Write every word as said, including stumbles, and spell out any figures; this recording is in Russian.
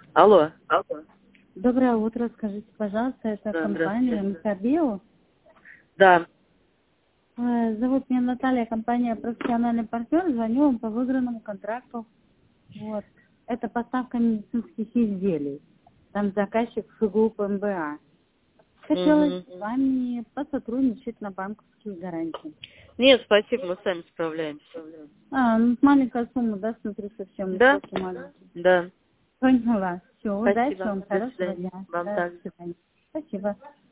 Алло. Доброе утро, скажите, пожалуйста, это Да, компания МКБио. Да. Э, Зовут меня Наталья, компания «Профессиональный партнер», звоню вам по выигранному контракту. Вот. Это поставка медицинских изделий. Там заказчик ФГУП МБА. Хотелось Угу. с вами посотрудничать на банковские гарантии. Нет, спасибо, мы сами справляемся. А, ну, маленькая сумма, да, смотрю, совсем не Да? очень маленькая. Да. Поняла. Все, удачи Спасибо. вам, До хорошего свидания. дня. Вам Да, также. до свидания. Спасибо.